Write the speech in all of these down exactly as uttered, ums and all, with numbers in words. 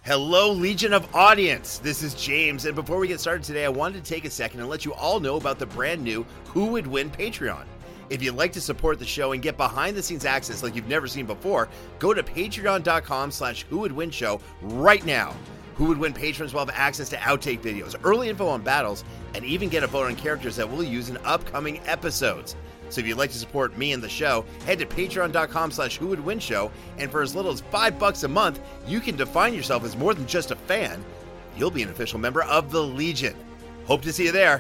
Hello, Legion of Audience. This is James, and before we get started today, I wanted to take a second and let you all know about the brand new Who Would Win Patreon. If you'd like to support the show and get behind-the-scenes access like you've never seen before, go to patreon.com slash Who Would Win Show right now. Who Would Win patrons will have access to outtake videos, early info on battles, and even get a vote on characters that we'll use in upcoming episodes. So if you'd like to support me and the show, head to patreon.com slash Who Would Win Show, and for as little as five bucks a month, you can define yourself as more than just a fan. You'll be an official member of the Legion. Hope to see you there.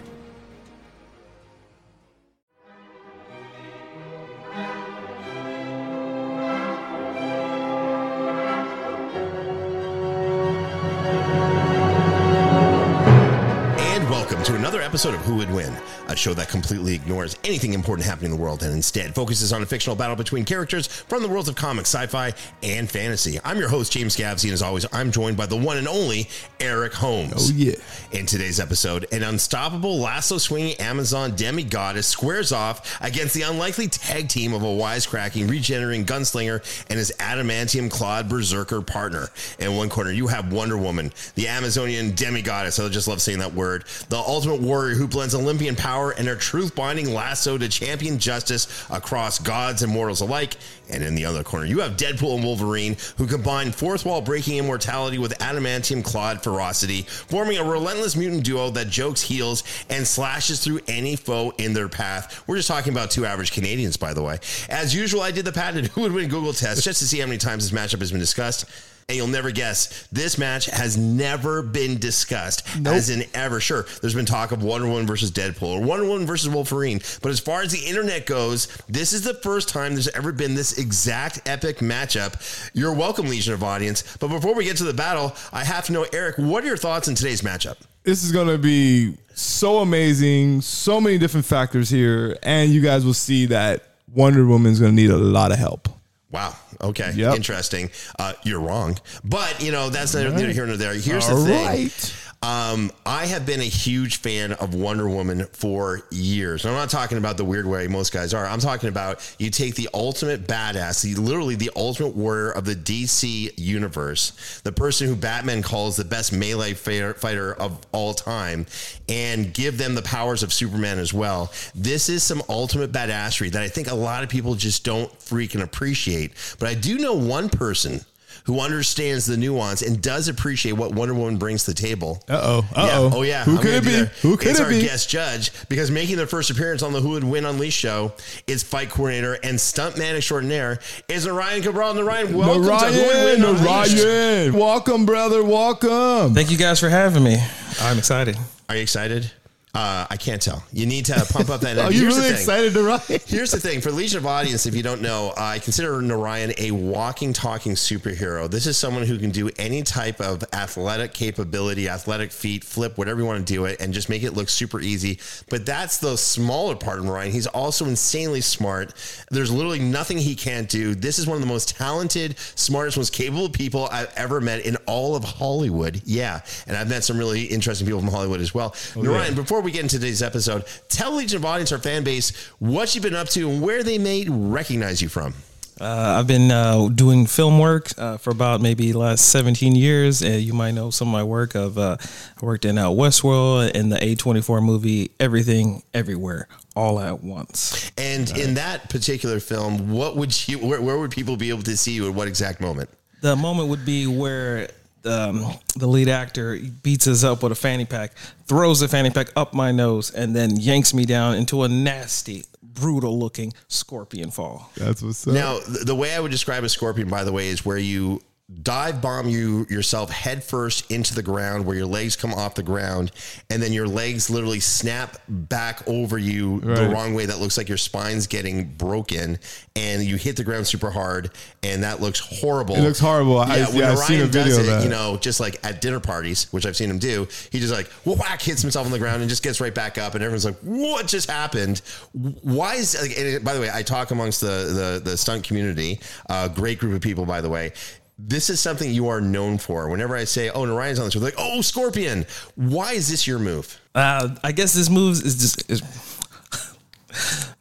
To another episode of Who Would Win, a show that completely ignores anything important happening in the world and instead focuses on a fictional battle between characters from the worlds of comics, sci-fi, and fantasy. I'm your host, James Gavsey, and as always, I'm joined by the one and only Eric Holmes. Oh, yeah. In today's episode, an unstoppable lasso-swinging Amazon demi-goddess squares off against the unlikely tag team of a wisecracking, regenerating gunslinger and his adamantium-clawed berserker partner. In one corner, you have Wonder Woman, the Amazonian demi-goddess. I just love saying that word. The ultimate warrior who blends Olympian power and her truth-binding lasso to champion justice across gods and mortals alike. And in the other corner, you have Deadpool and Wolverine, who combine fourth-wall-breaking immortality with adamantium-clawed ferocity, forming a relentless mutant duo that jokes, heals, and slashes through any foe in their path. We're just talking about two average Canadians, by the way. As usual, I did the patented Who Would Win Google test just to see how many times this matchup has been discussed. And you'll never guess, this match has never been discussed, nope. As in ever. Sure, there's been talk of Wonder Woman versus Deadpool or Wonder Woman versus Wolverine, but as far as the internet goes, this is the first time there's ever been this exact epic matchup. You're welcome, Legion of Audience. But before we get to the battle, I have to know, Eric, what are your thoughts on today's matchup? This is going to be so amazing, so many different factors here, and you guys will see that Wonder Woman's going to need a lot of help. Wow. Okay. Yep. Interesting. Uh, you're wrong. But, you know, that's neither right. here nor there. Here's All the thing. Right. Um, I have been a huge fan of Wonder Woman for years. And I'm not talking about the weird way most guys are. I'm talking about you take the ultimate badass, the, literally the ultimate warrior of the D C universe, the person who Batman calls the best melee fighter of all time, and give them the powers of Superman as well. This is some ultimate badassery that I think a lot of people just don't freaking appreciate. But I do know one person who understands the nuance and does appreciate what Wonder Woman brings to the table. Uh-oh. Uh-oh. Yeah. Oh, yeah. Who I'm could it be? There. Who could it's it our be? guest judge, because making their first appearance on the Who Would Win Unleashed show is fight coordinator and stuntman extraordinaire is Narayan Cabral. Narayan, welcome Narayan, to Who Would Win Unleashed. Narayan. Welcome, brother. Welcome. Thank you guys for having me. I'm excited. Are you excited? Uh, I can't tell. You need to pump up that. Are you really excited to ride? Here's the thing. For Legion of Audience, if you don't know, uh, I consider Narayan a walking, talking superhero. This is someone who can do any type of athletic capability, athletic feat, flip, whatever you want to do it, and just make it look super easy. But that's the smaller part of Narayan. He's also insanely smart. There's literally nothing he can't do. This is one of the most talented, smartest, most capable people I've ever met in all of Hollywood. Yeah. And I've met some really interesting people from Hollywood as well. Oh, Narayan, yeah. Before we get into today's episode, tell Legion of Audience, our fan base, what you've been up to and where they may recognize you from. Uh, I've been uh, doing film work uh, for about maybe the last seventeen years, and you might know some of my work. Of uh, I worked in uh, Westworld and the A twenty-four movie Everything Everywhere All at Once. And uh, in that particular film, what would you? Where, where would people be able to see you at what exact moment? The moment would be where Um, the lead actor beats us up with a fanny pack, throws the fanny pack up my nose, and then yanks me down into a nasty, brutal-looking scorpion fall. That's what's up. Now, the way I would describe a scorpion, by the way, is where you dive bomb you yourself head first into the ground, where your legs come off the ground, and then your legs literally snap back over you right. the wrong way. That looks like your spine's getting broken, and you hit the ground super hard, and that looks horrible. It looks horrible. Yeah, I, when yeah, Ryan I've seen a video does of it, that. you know, just like at dinner parties, which I've seen him do, he just like whack hits himself on the ground and just gets right back up, and everyone's like, "What just happened?" Why is? Like, and by the way, I talk amongst the the, the stunt community, a uh, great group of people, by the way. This is something you are known for. Whenever I say, oh, Narayan's on the show, they're like, oh, Scorpion. Why is this your move? Uh, I guess this move is just... Is,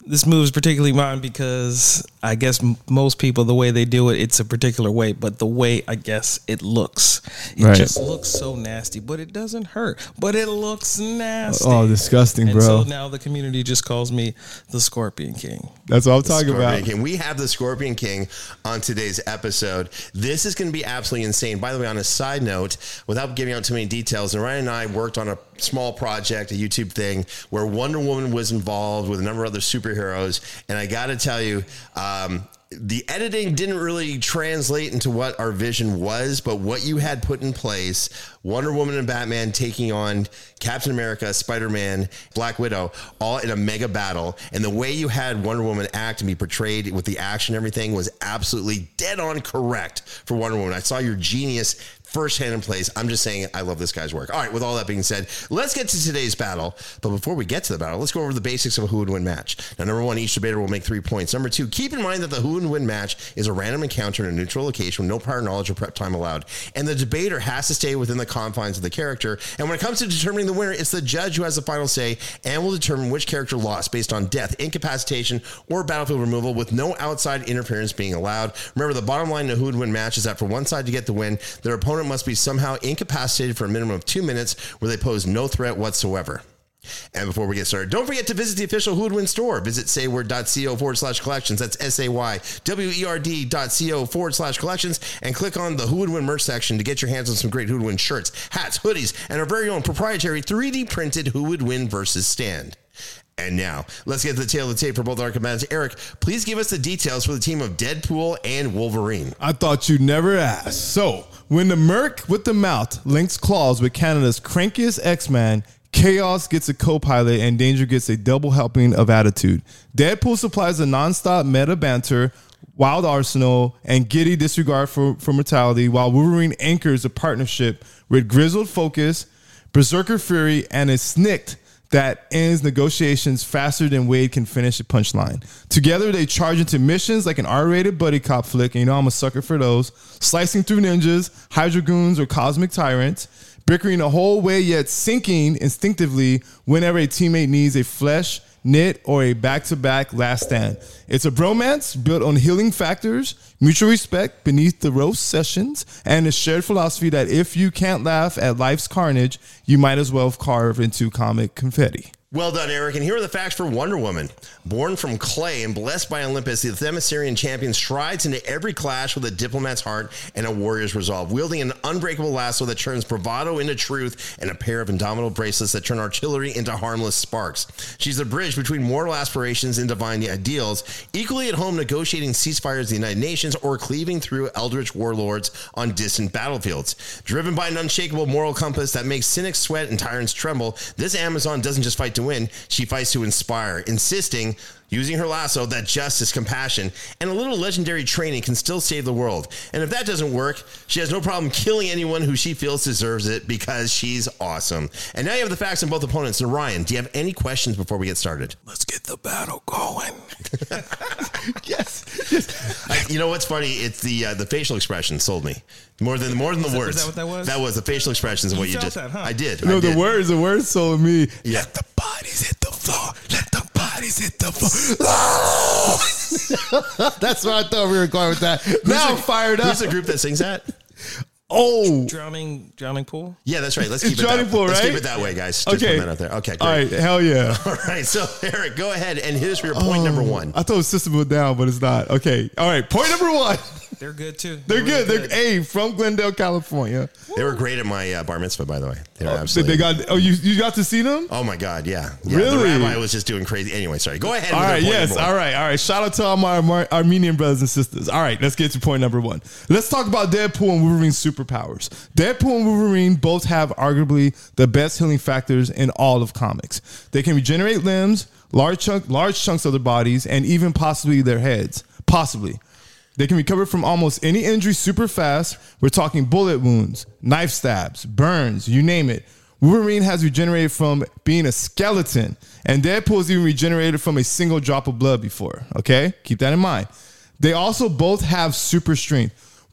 This move is particularly mine because I guess m- most people, the way they do it, it's a particular way. But the way, I guess, it looks, it Right. just looks so nasty. But it doesn't hurt. But it looks nasty. Oh, disgusting, and bro. so now the community just calls me the Scorpion King. That's what I'm talking Scorpion about. King. We have the Scorpion King on today's episode. This is going to be absolutely insane. By the way, on a side note, without giving out too many details, Narayan and I worked on a small project, a YouTube thing, where Wonder Woman was involved with a number of other superheroes. And I got to tell you, um, the editing didn't really translate into what our vision was, but what you had put in place, Wonder Woman and Batman taking on Captain America, Spider-Man, Black Widow, all in a mega battle. And the way you had Wonder Woman act and be portrayed with the action and everything was absolutely dead on correct for Wonder Woman. I saw your genius firsthand in place. I'm just saying I love this guy's work. All right, with all that being said, let's get to today's battle. But before we get to the battle, let's go over the basics of a who would win match. Now, number one, each debater will make three points. Number two, keep in mind that the who would win match is a random encounter in a neutral location with no prior knowledge or prep time allowed. And the debater has to stay within the confines of the character. And when it comes to determining the winner, it's the judge who has the final say and will determine which character lost based on death, incapacitation, or battlefield removal with no outside interference being allowed. Remember, the bottom line in a who would win match is that for one side to get the win, their opponent must be somehow incapacitated for a minimum of two minutes where they pose no threat whatsoever. And before we get started, don't forget to visit the official Who Would Win store. Visit sayword.co forward slash collections. That's S-A-Y-W-E-R-D dot co forward slash collections. And click on the Who Would Win merch section to get your hands on some great Who Would Win shirts, hats, hoodies, and our very own proprietary three D printed Who Would Win versus stand. And now, let's get to the tail of the tape for both our combatants. Eric, please give us the details for the team of Deadpool and Wolverine. I thought you'd never ask. So, when the Merc with the mouth links claws with Canada's crankiest X-Man, Chaos gets a co-pilot and Danger gets a double helping of attitude. Deadpool supplies a non-stop meta banter, wild arsenal, and giddy disregard for, for mortality, while Wolverine anchors a partnership with grizzled focus, berserker fury, and a snicked that ends negotiations faster than Wade can finish a punchline. Together, they charge into missions like an R-rated buddy cop flick, and you know I'm a sucker for those, slicing through ninjas, Hydra goons, or cosmic tyrants, bickering the whole way yet sinking instinctively whenever a teammate needs a flesh, knit, or a back-to-back last stand. It's a bromance built on healing factors, mutual respect beneath the roast sessions, and a shared philosophy that if you can't laugh at life's carnage, you might as well carve into comic confetti. Well done, Eric. And here are the facts for Wonder Woman. Born from clay and blessed by Olympus, the Themysciran champion strides into every clash with a diplomat's heart and a warrior's resolve, wielding an unbreakable lasso that turns bravado into truth and a pair of indomitable bracelets that turn artillery into harmless sparks. She's the bridge between mortal aspirations and divine ideals, equally at home negotiating ceasefires of the United Nations or cleaving through eldritch warlords on distant battlefields. Driven by an unshakable moral compass that makes cynics sweat and tyrants tremble, this Amazon doesn't just fight to win, she fights to inspire, insisting, using her lasso, that justice, compassion, and a little legendary training can still save the world. And if that doesn't work, she has no problem killing anyone who she feels deserves it because she's awesome. And now you have the facts on both opponents. And Ryan, do you have any questions before we get started? Let's get the battle going. Yes. I, you know what's funny? It's the uh, the facial expression sold me more than more than the that- words. was that what that was? That was the facial expressions of what you felt just. that, huh? I did. No, I did. the words, the words sold me. Yeah. Let the bodies hit the floor. Let the bodies hit the floor. That's what I thought we were going with that. Now I'm fired up. Who's the group that sings that? Oh, Drowning, drowning pool. Yeah, that's right. Let's keep It's it Johnny that. Pool, Let's right? keep it that way, guys. Just okay. put that out there. Okay, great. All right, hell yeah. All right, so Eric, go ahead and hit us for your point number one. I thought it was System of a Down, but it's not. Okay. All right. Point number one. They're good too. They're really good. They're A from Glendale, California. They were great at my uh, bar mitzvah, by the way. They were Did absolutely. they got? Oh, you you got to see them? Oh my God, yeah, yeah. Really? The rabbi was just doing crazy. Anyway, sorry. Go ahead. All with your right. point Yes. number one. All right. All right. Shout out to all my Ar- Armenian brothers and sisters. All right. Let's get to point number one. Let's talk about Deadpool and Wolverine's superpowers. Deadpool and Wolverine both have arguably the best healing factors in all of comics. They can regenerate limbs, large chunk, large chunks of their bodies, and even possibly their heads. Possibly. They can recover from almost any injury super fast. We're talking bullet wounds, knife stabs, burns, you name it. Wolverine has regenerated from being a skeleton, and Deadpool has even regenerated from a single drop of blood before. Okay? Keep that in mind. They also both have super strength.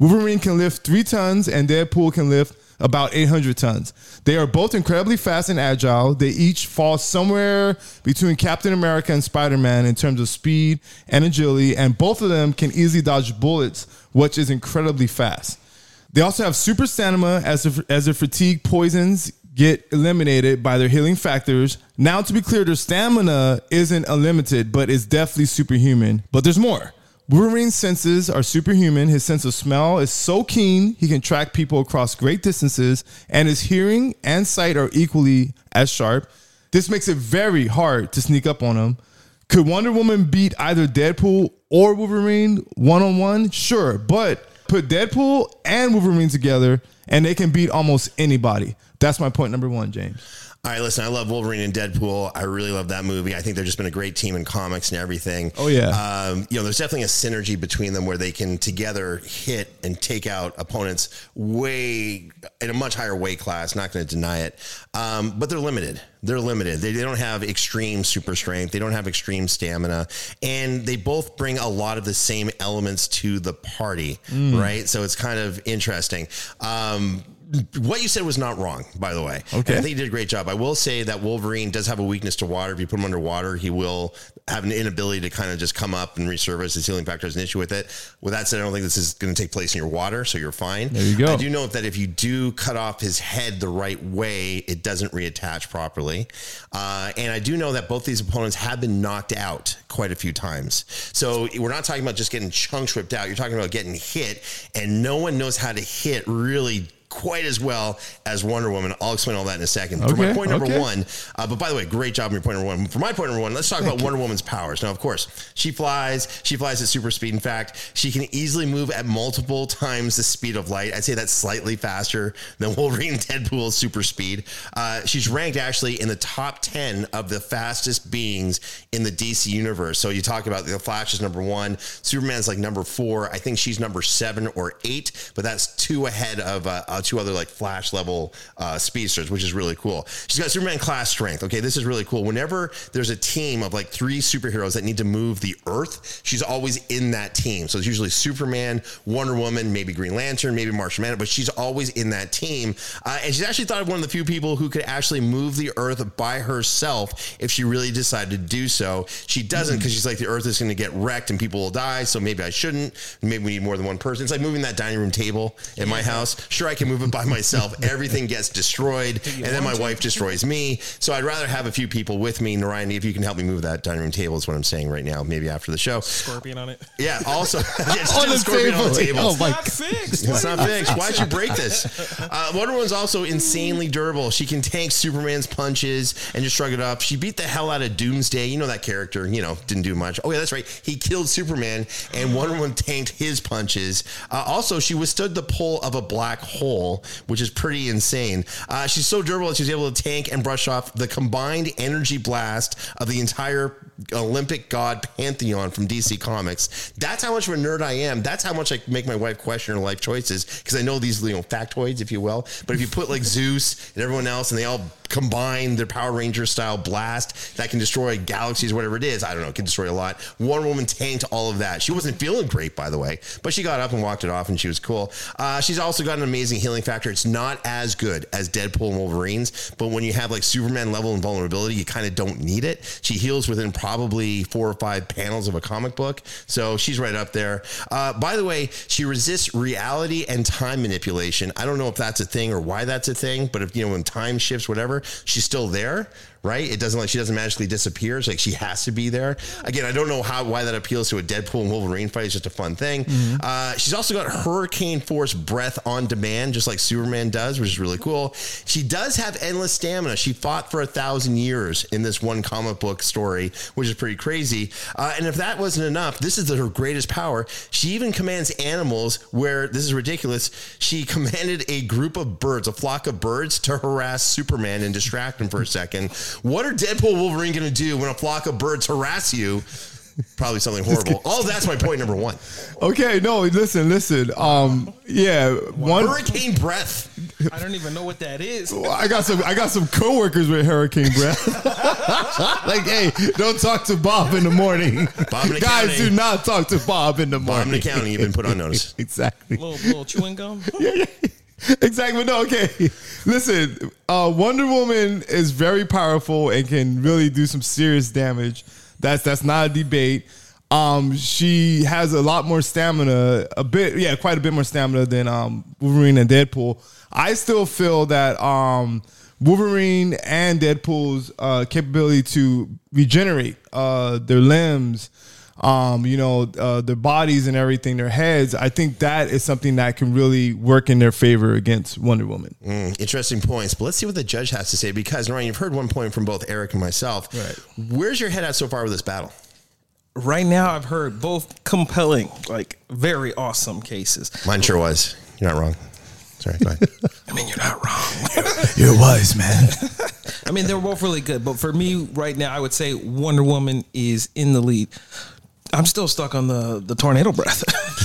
Wolverine can lift three tons and Deadpool can lift about eight hundred tons. They are both incredibly fast and agile. They each fall somewhere between Captain America and Spider-Man in terms of speed and agility, and both of them can easily dodge bullets, which is incredibly fast. They also have super stamina as, if, as their fatigue poisons get eliminated by their healing factors. Now, to be clear, their stamina isn't unlimited, but it's definitely superhuman. But there's more. Wolverine's senses are superhuman. His sense of smell is so keen, he can track people across great distances, and his hearing and sight are equally as sharp. This makes it very hard to sneak up on him. Could Wonder Woman beat either Deadpool or Wolverine one-on-one? Sure, but put Deadpool and Wolverine together, and they can beat almost anybody. That's my point number one, James. All right, listen, I love Wolverine and Deadpool. I really love that movie. I think they've just been a great team in comics and everything. Oh, yeah. Um, you know, there's definitely a synergy between them where they can together hit and take out opponents way in a much higher weight class. Not going to deny it. Um, but they're limited. They're limited. They, they don't have extreme super strength. They don't have extreme stamina. And they both bring a lot of the same elements to the party, mm. right? So it's kind of interesting. Um, What you said was not wrong, by the way. Okay. And I think you did a great job. I will say that Wolverine does have a weakness to water. If you put him underwater, he will have an inability to kind of just come up and resurface. His healing factor is an issue with it. With that said, I don't think this is going to take place in your water, so you're fine. There you go. I do know that if you do cut off his head the right way, it doesn't reattach properly. Uh, and I do know that both these opponents have been knocked out quite a few times. So we're not talking about just getting chunks ripped out. You're talking about getting hit, and no one knows how to hit really quite as well as Wonder Woman. I'll explain all that in a second. Okay, For my point number okay. one, uh, but by the way, great job on your point number one. For my point number one, let's talk Thank about you. Wonder Woman's powers. Now, of course, she flies. She flies at super speed. In fact, she can easily move at multiple times the speed of light. I'd say that's slightly faster than Wolverine and Deadpool's super speed. Uh, she's ranked actually in the top ten of the fastest beings in the D C universe. So you talk about the Flash is number one. Superman's like number four. I think she's number seven or eight, but that's two ahead of uh, uh, two other like Flash level uh, speedsters, which is really cool. She's got Superman class strength. Okay, this is really cool. Whenever there's a team of like three superheroes that need to move the Earth, she's always in that team. So it's usually Superman, Wonder Woman, maybe Green Lantern, maybe Martian Manhunter, but she's always in that team. Uh, and she's actually thought of one of the few people who could actually move the Earth by herself if she really decided to do so. She doesn't because she's like, the Earth is going to get wrecked and people will die, so maybe I shouldn't. Maybe we need more than one person. It's like moving that dining room table in my house. Sure, I can move it by myself. Everything gets destroyed, and then my wife destroys me. So I'd rather have a few people with me. Narayan, if you can help me move that dining room table is what I'm saying right now, maybe after the show. Scorpion on it. Yeah, also, yeah, just On do the a scorpion table. on the table. Oh, my Not fixed. It's not fixed. Why'd you break this? Uh, Wonder Woman's also insanely durable. She can tank Superman's punches and just shrug it off. She beat the hell out of Doomsday. You know that character, you know, didn't do much. Oh, yeah, that's right. He killed Superman, and Wonder Woman tanked his punches. Uh, also, she withstood the pull of a black hole, which is pretty insane. Uh, she's so durable that she's able to tank and brush off the combined energy blast of the entire Olympic god pantheon from D C Comics. That's how much of a nerd I am. That's how much I make my wife question her life choices, because I know these, you know, factoids, if you will. But if you put like Zeus and everyone else and they all combine their Power Ranger style blast that can destroy galaxies, whatever it is, I don't know, it can destroy a lot. Wonder Woman tanked all of that. She wasn't feeling great, by the way, but she got up and walked it off and she was cool. Uh, she's also got an amazing healing factor. It's not as good as Deadpool and Wolverine's, but when you have like Superman level invulnerability, you kind of don't need it. She heals within probably four or five panels of a comic book, so she's right up there. Uh, by the way, she resists reality and time manipulation. I don't know if that's a thing or why that's a thing, but if, you know, when time shifts, whatever, she's still there. Right? It doesn't like she doesn't magically disappear. It's like she has to be there. Again, I don't know how why that appeals to a Deadpool and Wolverine fight. It's just a fun thing. Mm-hmm. Uh, she's also got hurricane force breath on demand, just like Superman does, which is really cool. She does have endless stamina. She fought for a thousand years in this one comic book story, which is pretty crazy. Uh, and if that wasn't enough, this is her greatest power. She even commands animals where, this is ridiculous, she commanded a group of birds, a flock of birds, to harass Superman and distract him for a second. What are Deadpool and Wolverine going to do when a flock of birds harass you? Probably something horrible. Oh, that's my point number one. Okay, no, listen, listen. Um, yeah, one Hurricane breath. I don't even know what that is. Well, I got some. I got some coworkers with hurricane breath. Like, hey, don't talk to Bob in the morning. Bob in the Guys, county. do not talk to Bob in the Bob morning. in the county, you've been put on notice. Exactly. Little little chewing gum. Yeah, yeah. Exactly. No, okay. Listen, uh, Wonder Woman is very powerful and can really do some serious damage. That's that's not a debate. Um, she has a lot more stamina, a bit, yeah, quite a bit more stamina than um, Wolverine and Deadpool. I still feel that um, Wolverine and Deadpool's uh, capability to regenerate uh, their limbs, um, you know, uh, their bodies and everything, their heads, I think that is something that can really work in their favor against Wonder Woman. Mm, interesting points, but let's see what the judge has to say, because, Ryan, you've heard one point from both Eric and myself. Right. Where's your head at so far with this battle? Right now, I've heard both compelling, like very awesome cases. Mine sure was. You're not wrong. Sorry, go ahead. I mean, you're not wrong. You're wise, man. I mean, they're both really good, but for me right now, I would say Wonder Woman is in the lead. I'm still stuck on the the tornado breath.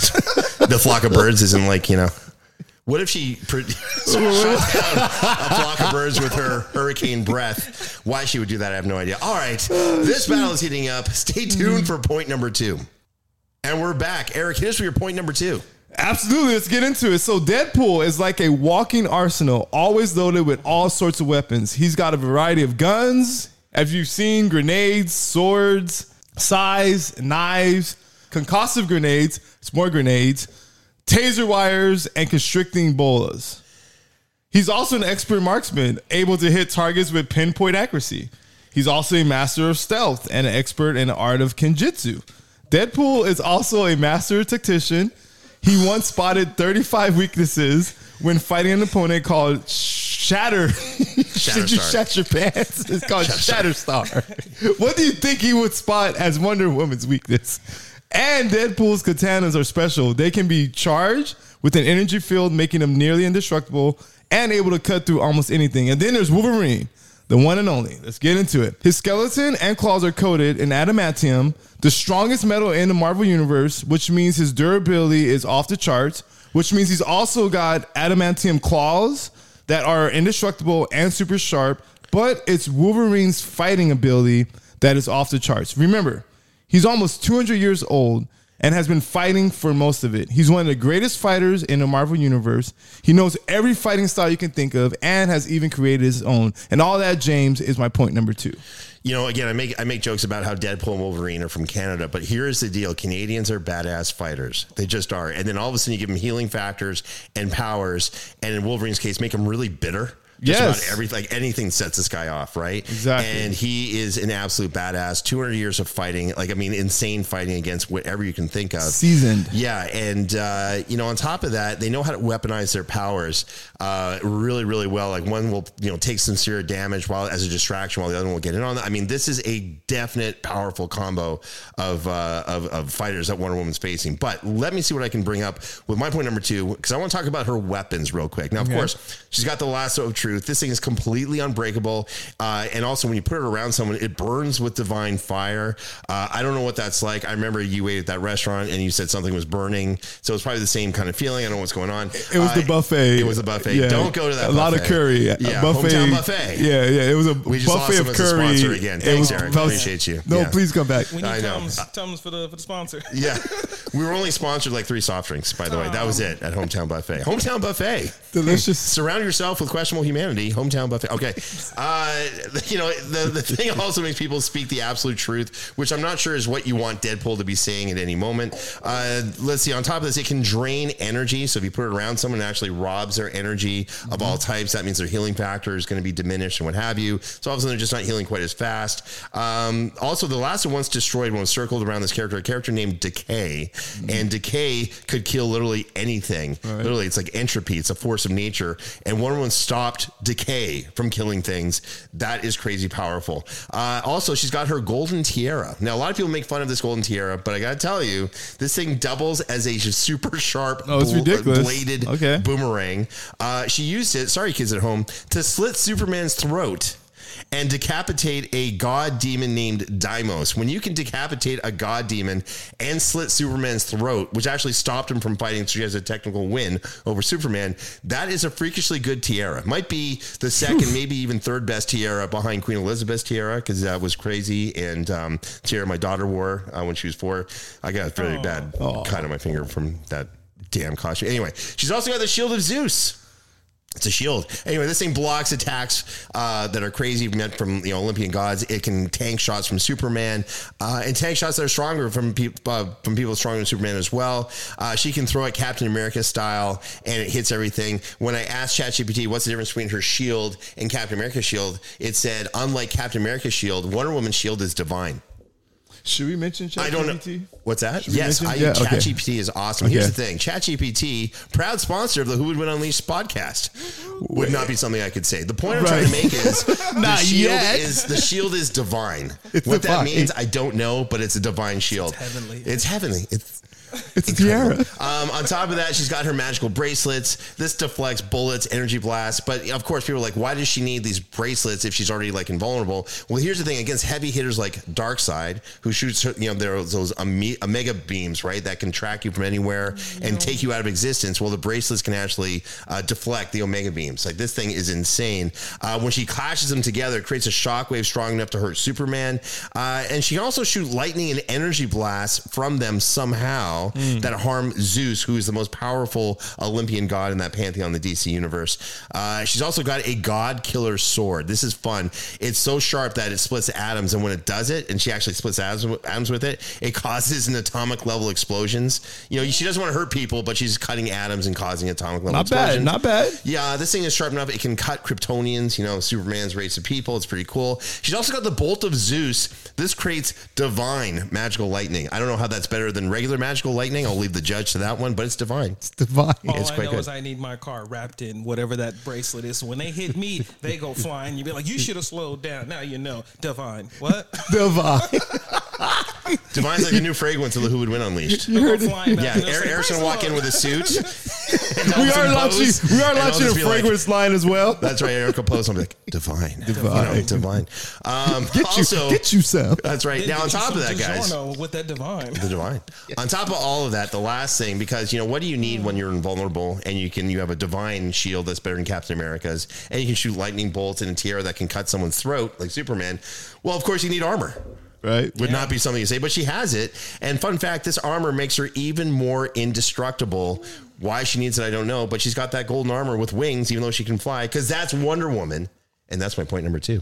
The flock of birds isn't like, you know. What if she pro- shot down a flock of birds with her hurricane breath? Why she would do that, I have no idea. All right, this battle is heating up. Stay tuned for point number two. And we're back. Eric, hit us with your point number two. Absolutely. Let's get into it. So Deadpool is like a walking arsenal, always loaded with all sorts of weapons. He's got a variety of guns. As you've seen, grenades, swords, scythes, knives, concussive grenades, it's more grenades, taser wires, and constricting bolas. He's also an expert marksman, able to hit targets with pinpoint accuracy. He's also a master of stealth and an expert in the art of kenjutsu. Deadpool is also a master tactician. He once spotted thirty-five weaknesses when fighting an opponent called Shatter. Should you Shatterstar. shat your pants? It's called Shatterstar. What do you think he would spot as Wonder Woman's weakness? And Deadpool's katanas are special. They can be charged with an energy field, making them nearly indestructible and able to cut through almost anything. And then there's Wolverine, the one and only. Let's get into it. His skeleton and claws are coated in adamantium, the strongest metal in the Marvel Universe, which means his durability is off the charts, which means he's also got adamantium claws that are indestructible and super sharp, but it's Wolverine's fighting ability that is off the charts. Remember, he's almost two hundred years old and has been fighting for most of it. He's one of the greatest fighters in the Marvel Universe. He knows every fighting style you can think of and has even created his own. And all that, James, is my point number two. You know, again, I make I make jokes about how Deadpool and Wolverine are from Canada, but here's the deal. Canadians are badass fighters. They just are. And then all of a sudden you give them healing factors and powers, and in Wolverine's case, make them really bitter. Just Yes. about everything, like anything sets this guy off, right? Exactly. And he is an absolute badass. two hundred years of fighting, like, I mean, insane fighting against whatever you can think of. Seasoned. Yeah. And, uh, you know, on top of that, they know how to weaponize their powers uh, really, really well. Like, one will, you know, take some severe damage while as a distraction while the other one will get in on that. I mean, this is a definite, powerful combo of, uh, of, of fighters that Wonder Woman's facing. But let me see what I can bring up with my point number two, because I want to talk about her weapons real quick. Now, of Okay. course, she's got the lasso of truth. This thing is completely unbreakable. Uh, and also, when you put it around someone, it burns with divine fire. Uh, I don't know what that's like. I remember you ate at that restaurant and you said something was burning. So it's probably the same kind of feeling. I don't know what's going on. It was Uh, the buffet. It was the buffet. Yeah. Don't go to that A buffet. lot of curry. Yeah, A buffet. hometown buffet. Yeah, yeah. It was a We just buffet lost of him as a curry. sponsor again. It Thanks, was- Eric. that was- Appreciate you. No, Yeah. please come back. We need I know. Tums, Tums for the for the sponsor. Yeah. We were only sponsored like three soft drinks, by the way. That was it at Hometown Buffet. Hometown Buffet. Delicious. Surround yourself with questionable humanity. Hometown Buffet. Okay. Uh, you know, the, the thing also makes people speak the absolute truth, which I'm not sure is what you want Deadpool to be saying at any moment. Uh, let's see. On top of this, it can drain energy. So if you put it around someone, it actually robs their energy of all types. That means their healing factor is going to be diminished and what have you. So all of a sudden, they're just not healing quite as fast. Um, also, the last one once destroyed when it was circled around this character, a character named Decay. And Decay could kill literally anything. Right. Literally, it's like entropy. It's a force of nature. And Wonder Woman stopped Decay from killing things. That is crazy powerful. Uh, also, she's got her golden tiara. Now, a lot of people make fun of this golden tiara, but I got to tell you, this thing doubles as a super sharp Oh, it's bl- ridiculous. bladed Okay. boomerang. Uh, she used it, sorry kids at home, to slit Superman's throat. and decapitate a god demon named Deimos. When you can decapitate a god demon and slit Superman's throat, which actually stopped him from fighting, so she has a technical win over Superman, that is a freakishly good tiara. Might be the second, maybe even third best tiara behind Queen Elizabeth's tiara, because that was crazy. And um, tiara my daughter wore uh, when she was four. I got a really Aww. bad Aww. cut on my finger from that damn costume. Anyway, she's also got the Shield of Zeus. It's a shield. Anyway, this thing blocks attacks uh, that are crazy, meant from you know Olympian gods. It can tank shots from Superman, uh, and tank shots that are stronger from people uh, from people stronger than Superman as well. Uh, she can throw it Captain America style, and it hits everything. When I asked ChatGPT what's the difference between her shield and Captain America's shield, it said, unlike Captain America's shield, Wonder Woman's shield is divine. Should we mention ChatGPT? I don't know. What's that? Yes, I, yeah, ChatGPT okay. is awesome. Okay. Here's the thing. ChatGPT, proud sponsor of the Who Would Win Unleashed podcast, would not be something I could say. The point I'm right. trying to make is the not shield yet. is the shield is divine. It's what divine. that means, I don't know, but it's a divine shield. It's heavenly. It's heavenly. It's It's a tiara. Um, on top of that, she's got her magical bracelets. This deflects bullets, energy blasts. But of course, people are like, why does she need these bracelets if she's already like invulnerable? Well, here's the thing: against heavy hitters like Darkseid, who shoots, you know, there are those omega beams, right, that can track you from anywhere and no. take you out of existence. Well, the bracelets can actually uh, deflect the omega beams. Like this thing is insane. Uh, when she clashes them together, it creates a shockwave strong enough to hurt Superman. Uh, and she can also shoot lightning and energy blasts from them somehow. Mm. That harm Zeus, who is the most powerful Olympian god in that pantheon in the D C universe. Uh, she's also got a god killer sword. This is fun. It's so sharp that it splits atoms, and when it does it, and she actually splits atoms, atoms with it, it causes an atomic level explosions. You know, she doesn't want to hurt people, but she's cutting atoms and causing atomic level not explosions. Not bad, not bad. Yeah, this thing is sharp enough. It can cut Kryptonians, you know, Superman's race of people. It's pretty cool. She's also got the Bolt of Zeus. This creates divine magical lightning. I don't know how that's better than regular magical lightning. I'll leave the judge to that one, but it's divine. It's divine. All it's I quite know good. is I need my car wrapped in whatever that bracelet is. So when they hit me, they go flying. You be like, you should have slowed down. Now you know. Divine. What? Divine. Divine's like a new fragrance of the Who Would Win Unleashed. You heard it. Yeah, Eric, Eric's gonna walk in with a suit. we are launching. We are launching a fragrance like, line as well. That's right. Eric will post. I'm like divine, divine, you know, divine. Um, get also, you, get you, Sam. That's right. Did, now on top of that, guys, with that divine, the divine. On top of all of that, the last thing, because you know, what do you need when you're invulnerable and you can you have a divine shield that's better than Captain America's, and you can shoot lightning bolts and a tiara that can cut someone's throat like Superman? Well, of course, you need armor. Right. Would yeah. not be something to say, but she has it. And fun fact, this armor makes her even more indestructible. Why she needs it, I don't know, but she's got that golden armor with wings, even though she can fly, because that's Wonder Woman. And that's my point number two.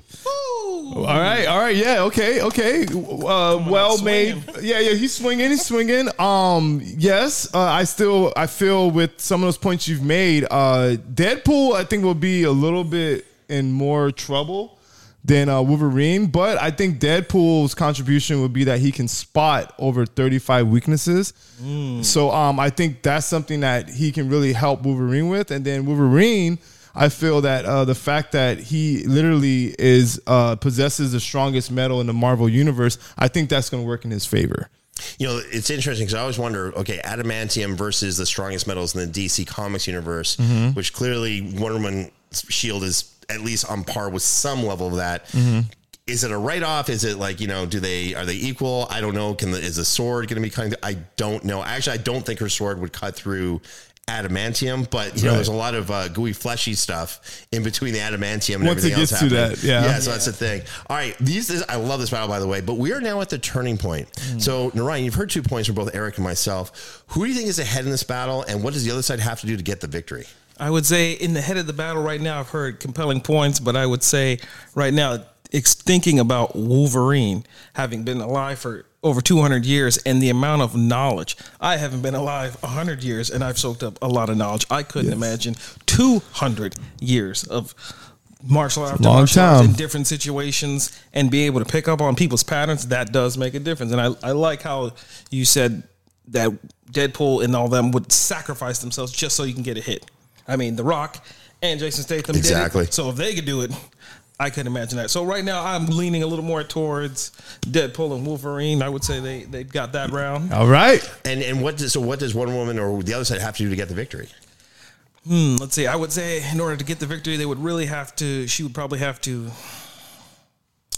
All right, all right, yeah, okay, okay. Uh, well made. Yeah, yeah, he's swinging, he's swinging. Um, yes, uh, I still, I feel with some of those points you've made, uh, Deadpool, I think will be a little bit in more trouble than uh, Wolverine, but I think Deadpool's contribution would be that he can spot over thirty-five weaknesses. Mm. So um, I think that's something that he can really help Wolverine with. And then Wolverine, I feel that uh, the fact that he literally is uh, possesses the strongest metal in the Marvel universe, I think that's going to work in his favor. You know, it's interesting because I always wonder, okay, adamantium versus the strongest metals in the D C Comics universe, mm-hmm. which clearly Wonder Woman's shield is at least on par with some level of that. Mm-hmm. Is it a write-off? Is it like, you know, do they, are they equal? I don't know. Can the, is the sword going to be kind of, I don't know. Actually, I don't think her sword would cut through adamantium, but you right. know, there's a lot of uh, gooey, fleshy stuff in between the adamantium and Once everything it gets else to happening. that, yeah. Yeah, so yeah. that's the thing. All right, these, this, I love this battle, by the way, but we are now at the turning point. Mm. So, Narayan, you've heard two points from both Eric and myself. Who do you think is ahead in this battle, and what does the other side have to do to get the victory? I would say in the head of the battle right now, I've heard compelling points, but I would say right now, it's thinking about Wolverine having been alive for over two hundred years and the amount of knowledge. I haven't been alive one hundred years and I've soaked up a lot of knowledge. I couldn't yes. imagine two hundred years of martial art, long martial time arts in different situations and be able to pick up on people's patterns. That does make a difference. And I, I like how you said that Deadpool and all them would sacrifice themselves just so you can get a hit. I mean, The Rock and Jason Statham exactly. did it. So if they could do it, I couldn't imagine that. So right now, I'm leaning a little more towards Deadpool and Wolverine. I would say they they've got that round. All right. And and what does so what does Wonder Woman or the other side have to do to get the victory? Hmm. Let's see. I would say in order to get the victory, they would really have to. She would probably have to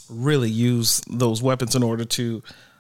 really use those weapons in order to,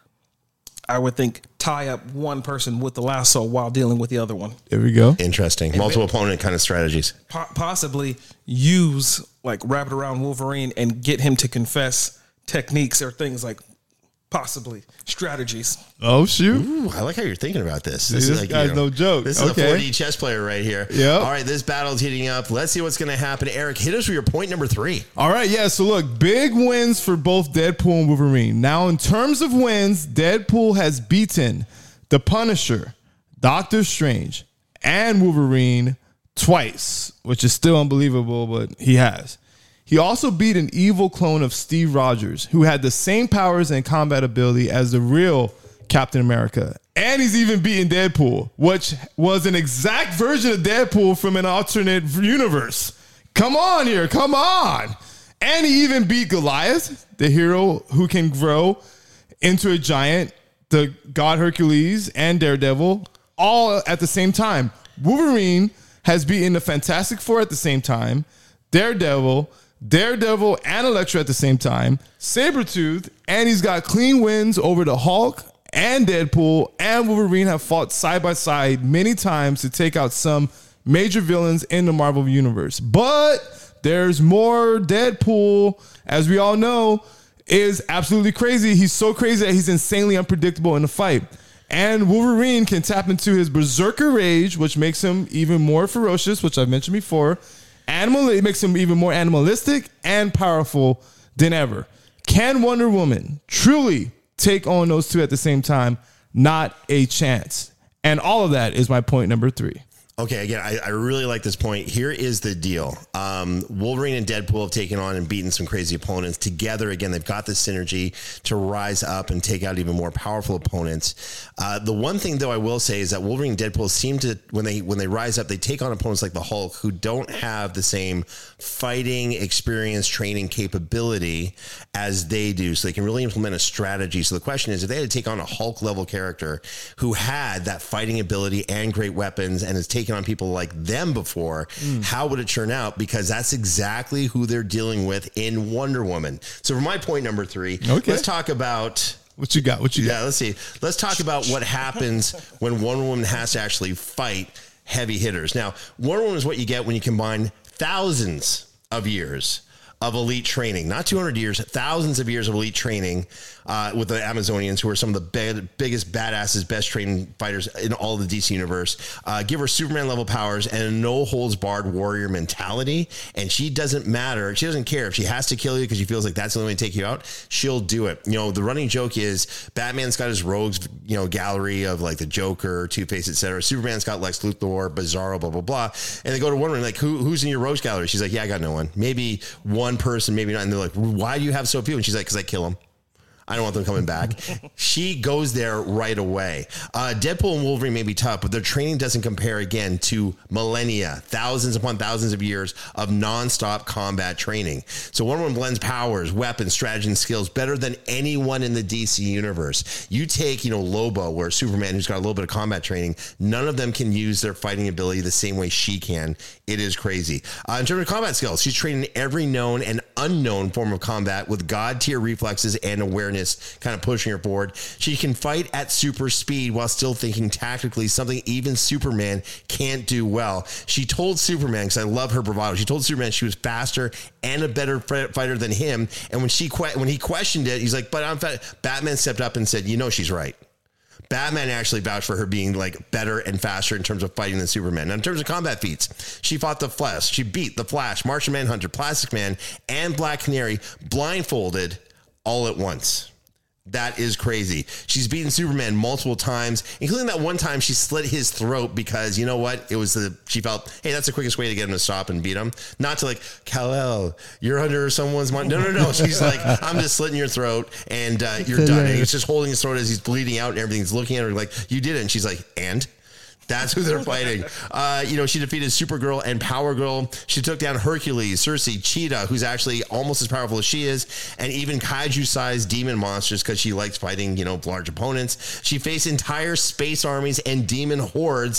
I would think, tie up one person with the lasso while dealing with the other one. There we go. Interesting. Multiple opponent kind of strategies. Po- possibly use, like, wrap it around Wolverine and get him to confess techniques or things like possibly strategies. Oh, shoot. Ooh, I like how you're thinking about this. This See, is this like, guy's you know, no joke. This is Okay. a four D chess player right here. Yep. All right, this battle's heating up. Let's see what's going to happen. Eric, hit us with your point number three. All right, yeah. So look, big wins for both Deadpool and Wolverine. Now, in terms of wins, Deadpool has beaten the Punisher, Doctor Strange, and Wolverine twice, which is still unbelievable, but he has. He also beat an evil clone of Steve Rogers, who had the same powers and combat ability as the real Captain America. And he's even beaten Deadpool, which was an exact version of Deadpool from an alternate universe. Come on here, come on. And he even beat Goliath, the hero who can grow into a giant, the god Hercules, and Daredevil, all at the same time. Wolverine has beaten the Fantastic Four at the same time, Daredevil, Daredevil and Elektra at the same time, Sabretooth, and he's got clean wins over the Hulk and Deadpool and Wolverine have fought side by side many times to take out some major villains in the Marvel Universe. But there's more. Deadpool, as we all know, is absolutely crazy. He's so crazy that he's insanely unpredictable in the fight. And Wolverine can tap into his berserker rage, which makes him even more ferocious, which I've mentioned before. Animal, it makes him even more animalistic and powerful than ever. Can Wonder Woman truly take on those two at the same time? Not a chance. And all of that is my point number three. Okay, again, I, I really like this point. Here is the deal. Um, Wolverine and Deadpool have taken on and beaten some crazy opponents. Together, again, they've got this synergy to rise up and take out even more powerful opponents. Uh, the one thing, though, I will say is that Wolverine and Deadpool seem to, when they when they rise up, they take on opponents like the Hulk who don't have the same fighting experience, training capability as they do. So they can really implement a strategy. So the question is, if they had to take on a Hulk-level character who had that fighting ability and great weapons and is taking on people like them before, mm. how would it turn out? Because that's exactly who they're dealing with in Wonder Woman. So for my point number three, okay. let's talk about... What you got? What you yeah, got? Let's see. Let's talk about what happens when Wonder Woman has to actually fight heavy hitters. Now, Wonder Woman is what you get when you combine thousands of years of elite training, not two hundred years, thousands of years of elite training uh, with the Amazonians, who are some of the big, biggest badasses, best trained fighters in all of the D C universe. Uh, give her Superman level powers and a no holds barred warrior mentality. And she doesn't matter. She doesn't care if she has to kill you because she feels like that's the only way to take you out. She'll do it. You know, the running joke is Batman's got his rogues, you know, gallery of like the Joker, Two-Face, et cetera. Superman's got Lex Luthor, Bizarro, blah, blah, blah. And they go to Wonder Woman, like, Who, who's in your rogues gallery? She's like, yeah, I got no one. Maybe one person, maybe not. And they're like, why do you have so few? And she's like, because I kill them. I don't want them coming back. She goes there right away. Uh, Deadpool and Wolverine may be tough, but their training doesn't compare, again, to millennia, thousands upon thousands of years of nonstop combat training. So Wonder Woman blends powers, weapons, strategy, and skills better than anyone in the D C universe. You take, you know, Lobo or Superman, who's got a little bit of combat training. None of them can use their fighting ability the same way she can. It is crazy. Uh, in terms of combat skills, she's trained in every known and unknown form of combat with god-tier reflexes and awareness kind of pushing her forward. She can fight at super speed while still thinking tactically, something even Superman can't do well. She told Superman, because I love her bravado, she told Superman she was faster and a better fighter than him. And when she when he questioned it, he's like, but I'm fat. Batman stepped up and said, you know, she's right. Batman actually vouched for her being like better and faster in terms of fighting than Superman. Now, in terms of combat feats, she fought the Flash. She beat the Flash, Martian Manhunter, Plastic Man, and Black Canary blindfolded all at once. That is crazy. She's beaten Superman multiple times, including that one time she slit his throat because, you know what? It was the, she felt, hey, that's the quickest way to get him to stop and beat him. Not to like, Kal-El, you're under someone's mind. No, no, no. She's like, I'm just slitting your throat and uh, you're done. And he's just holding his throat as he's bleeding out and everything's looking at her like, you did it. And she's like, and? That's who they're fighting. Uh, you know, she defeated Supergirl and Power Girl. She took down Hercules, Circe, Cheetah, who's actually almost as powerful as she is, and even kaiju-sized demon monsters because she likes fighting, you know, large opponents. She faced entire space armies and demon hordes.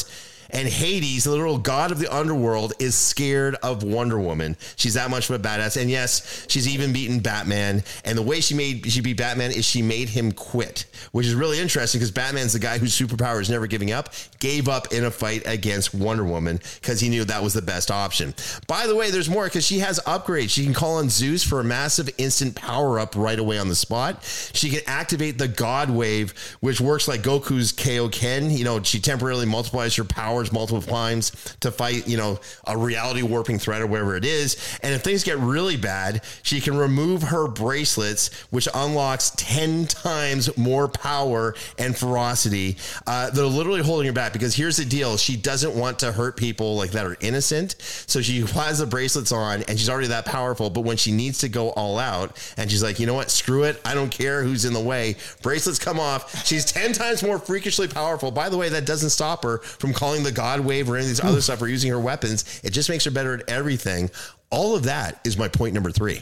And Hades, the literal god of the underworld, is scared of Wonder Woman. She's that much of a badass. And yes, she's even beaten Batman. And the way she made she beat Batman is she made him quit, which is really interesting because Batman's the guy whose superpower is never giving up, gave up in a fight against Wonder Woman because he knew that was the best option. By the way, there's more because she has upgrades. She can call on Zeus for a massive instant power up right away on the spot. She can activate the God Wave, which works like Goku's Kaioken. You know, she temporarily multiplies her powers multiple times to fight, you know, a reality warping threat or whatever it is. And if things get really bad, she can remove her bracelets, which unlocks ten times more power and ferocity. Uh, they're literally holding her back because here's the deal. She doesn't want to hurt people like that are innocent. So she has the bracelets on and she's already that powerful. But when she needs to go all out and she's like, you know what, screw it. I don't care who's in the way. Bracelets come off. She's ten times more freakishly powerful. By the way, that doesn't stop her from calling the God Wave or any of these other stuff or using her weapons. It just makes her better at everything. All of that is my point number three.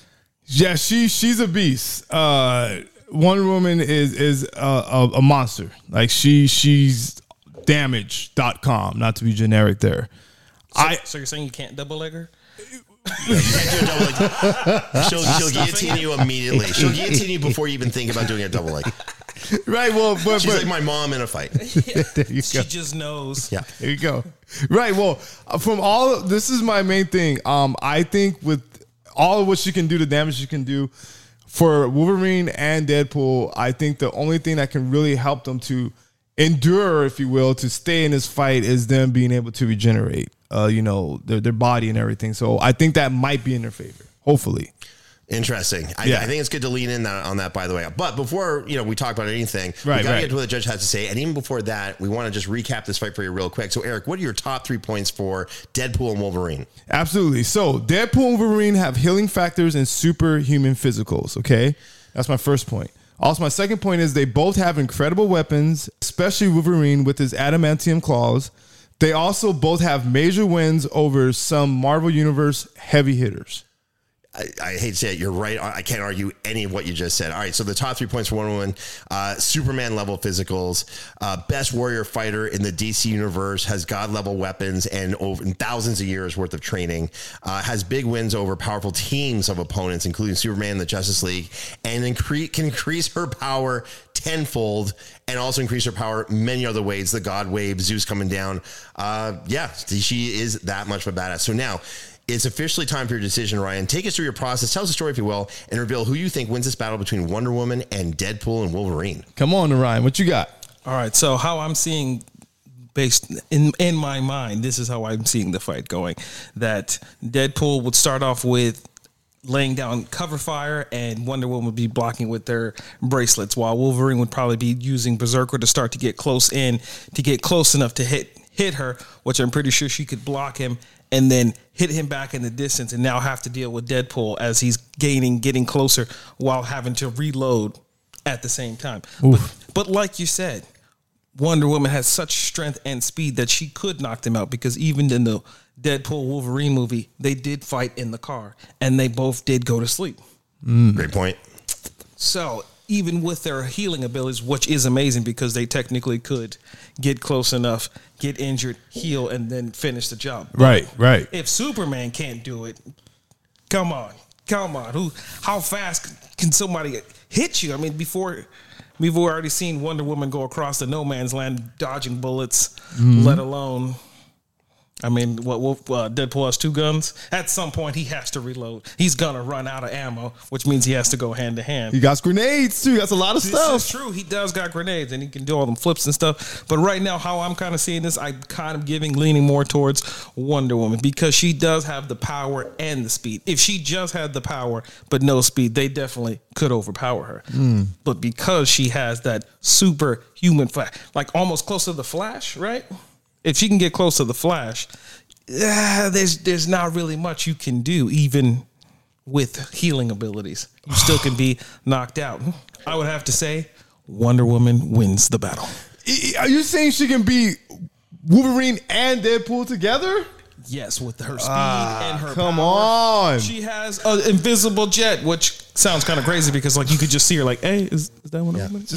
Yeah, she she's a beast. Uh, Wonder Woman is is a, a, a monster. Like she she's damage dot com, not to be generic there. So, I so you're saying you can't double leg her? You can't do a double leg. She'll, she'll guillotine you immediately. She'll guillotine you before you even think about doing a double leg. Right, well, but, She's but like my mom in a fight. there you She go. just knows. Yeah. There you go. Right. Well, uh, from all this is my main thing. Um, I think with all of what she can do, the damage she can do for Wolverine and Deadpool, I think the only thing that can really help them to endure, if you will, to stay in this fight is them being able to regenerate, uh, you know, their their body and everything. So I think that might be in their favor. Hopefully. Interesting. I, Yeah. I think it's good to lean in that, on that, by the way. But before, you know, we talk about anything, Right, we got to right. get to what the judge has to say. And even before that, we want to just recap this fight for you real quick. So, Eric, what are your top three points for Deadpool and Wolverine? Absolutely. So Deadpool and Wolverine have healing factors and superhuman physicals. Okay. That's my first point. Also, my second point is they both have incredible weapons, especially Wolverine with his adamantium claws. They also both have major wins over some Marvel Universe heavy hitters. I, I hate to say it, you're right. I can't argue any of what you just said. All right, so the top three points for Wonder Woman, uh, Superman level physicals, uh, best warrior fighter in the D C universe, has God level weapons and over and thousands of years worth of training, uh, has big wins over powerful teams of opponents, including Superman and the Justice League, and incre- can increase her power tenfold and also increase her power many other ways. The God Wave, Zeus coming down. Uh, yeah, she is that much of a badass. So now, it's officially time for your decision, Ryan. Take us through your process. Tell us a story, if you will, and reveal who you think wins this battle between Wonder Woman and Deadpool and Wolverine. Come on, Ryan. What you got? All right. So how I'm seeing, based in in my mind, this is how I'm seeing the fight going. That Deadpool would start off with laying down cover fire, and Wonder Woman would be blocking with their bracelets, while Wolverine would probably be using Berserker to start to get close in, to get close enough to hit hit her, which I'm pretty sure she could block him and then hit him back in the distance, and now have to deal with Deadpool as he's gaining, getting closer while having to reload at the same time. But, but like you said, Wonder Woman has such strength and speed that she could knock them out, because even in the Deadpool Wolverine movie, they did fight in the car and they both did go to sleep. Mm. Great point. So even with their healing abilities, which is amazing because they technically could get close enough, get injured, heal, and then finish the job. Right, right. If Superman can't do it, come on, come on. Who? How fast can somebody hit you? I mean, before we've already seen Wonder Woman go across the no man's land dodging bullets, mm-hmm. let alone. I mean, what uh, Deadpool has two guns. At some point, he has to reload. He's gonna run out of ammo, which means he has to go hand to hand. He got grenades too. That's a lot of this stuff. This is true. He does got grenades, and he can do all them flips and stuff. But right now, how I'm kind of seeing this, I'm kind of giving, leaning more towards Wonder Woman, because she does have the power and the speed. If she just had the power but no speed, they definitely could overpower her. Mm. But because she has that superhuman flash, like almost close to the Flash, right? If she can get close to the Flash, uh, there's there's not really much you can do, even with healing abilities. You still can be knocked out. I would have to say Wonder Woman wins the battle. Are you saying she can beat Wolverine and Deadpool together? Yes, with her speed ah, and her come power. on. She has an invisible jet, which sounds kind of crazy because like you could just see her like, hey, is, is that one yeah. of them? Just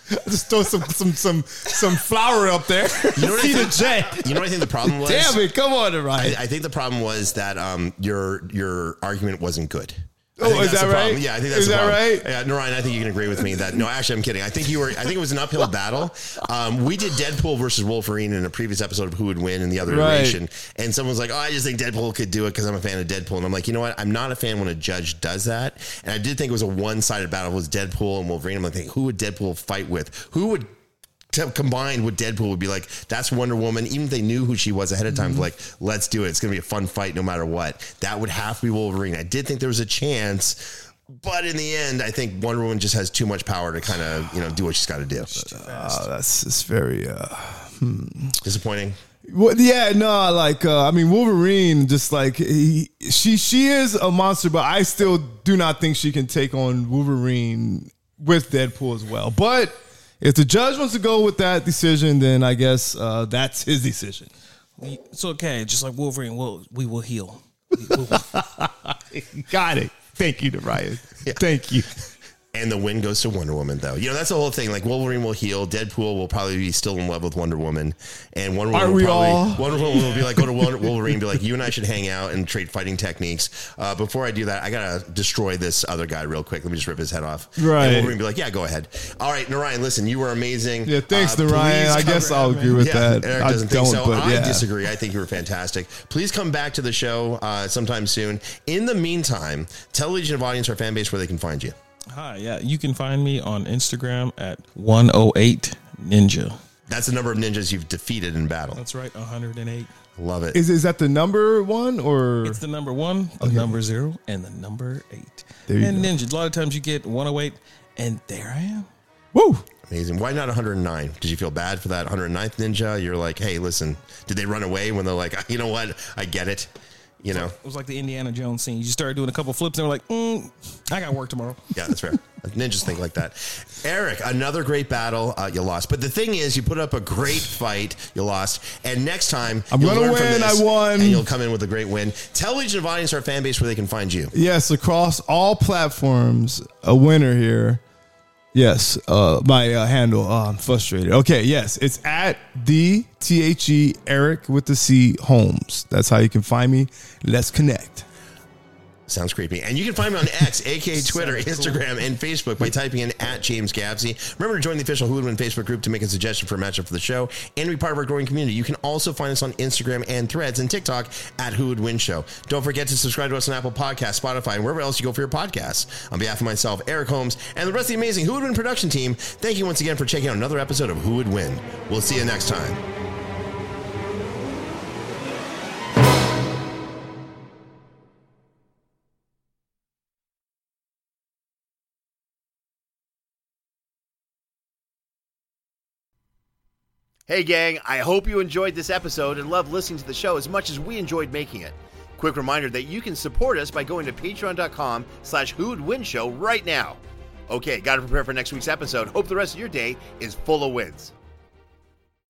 Just throw some some some some flour up there. You know what I See the think? jet. You know what I think the problem was? Damn it! Come on, Ryan. I, I think the problem was that um, your your argument wasn't good. I Oh, think is that's that the right? problem. Yeah, I think that's Is the that problem. right? Yeah, Narayan, I think you can agree with me that no, actually, I'm kidding. I think you were. I think it was an uphill battle. Um, we did Deadpool versus Wolverine in a previous episode of Who Would Win in the other Right. iteration, and someone was like, "Oh, I just think Deadpool could do it because I'm a fan of Deadpool." And I'm like, you know what? I'm not a fan when a judge does that. And I did think it was a one-sided battle. It was Deadpool and Wolverine. I'm like, who would Deadpool fight with? Who would? To combined with Deadpool would be like, that's Wonder Woman. Even if they knew who she was ahead of time, mm-hmm. like, let's do it. It's going to be a fun fight no matter what. That would have to be Wolverine. I did think there was a chance, but in the end, I think Wonder Woman just has too much power to kind of, you know, do what she's got to do. Uh, that's it's very uh, hmm. disappointing. Well, yeah, no, like uh, I mean, Wolverine, just like he, she, she is a monster, but I still do not think she can take on Wolverine with Deadpool as well. But if the judge wants to go with that decision, then I guess uh, that's his decision. It's okay. Just like Wolverine, we'll, we will heal. We will. Got it. Thank you, Ryan. Yeah. Thank you. And the win goes to Wonder Woman, though. You know, that's the whole thing. Like, Wolverine will heal. Deadpool will probably be still in love with Wonder Woman. And Wonder Woman Aren't will we probably, all? Wonder Woman will be like, go to Wolverine and be like, you and I should hang out and trade fighting techniques. Uh, before I do that, I got to destroy this other guy real quick. Let me just rip his head off. Right. And Wolverine be like, yeah, go ahead. All right, Narayan, listen, you were amazing. Yeah, thanks, uh, Narayan. I guess I'll agree with yeah, that. Eric I doesn't don't, think so. but I yeah. disagree. I think you were fantastic. Please come back to the show uh, sometime soon. In the meantime, tell Legion of Audience, our fan base, where they can find you. Hi, yeah. You can find me on Instagram at one oh eight Ninja. That's the number of ninjas you've defeated in battle. That's right, one hundred eight. Love it. Is is that the number one or? It's the number one, the Okay. number zero, and the number eight. There you and go. Ninja. A lot of times you get one oh eight, and there I am. Woo! Amazing. Why not one hundred nine? Did you feel bad for that one hundred ninth ninja? You're like, hey, listen, did they run away when they're like, you know what? I get it. You know? It was like the Indiana Jones scene. You started doing a couple flips, and they were like, mm, I got work tomorrow. Yeah, that's fair. Ninjas think like that. Eric, another great battle. Uh, you lost. But the thing is, you put up a great fight. You lost. And next time, I'm you'll gonna learn from win. this, I won. And you'll come in with a great win. Tell Legion of Audience, our fan base, where they can find you. Yes, across all platforms, a winner here. Yes, uh, my uh, handle. Oh, I'm frustrated. Okay, yes, it's at the T H E Eric with the C Holmes. That's how you can find me. Let's connect. Sounds creepy. And you can find me on X, aka Twitter, Instagram, and Facebook by typing in at James Gavsey. Remember to join the official Who Would Win Facebook group to make a suggestion for a matchup for the show and be part of our growing community. You can also find us on Instagram and Threads and TikTok at Who Would Win Show. Don't forget to subscribe to us on Apple Podcasts, Spotify, and wherever else you go for your podcasts. On behalf of myself, Eric Holmes, and the rest of the amazing Who Would Win production team, thank you once again for checking out another episode of Who Would Win. We'll see you next time. Hey gang, I hope you enjoyed this episode and loved listening to the show as much as we enjoyed making it. Quick reminder that you can support us by going to patreon.com slash Who Would Win Show right now. Okay, gotta prepare for next week's episode. Hope the rest of your day is full of wins.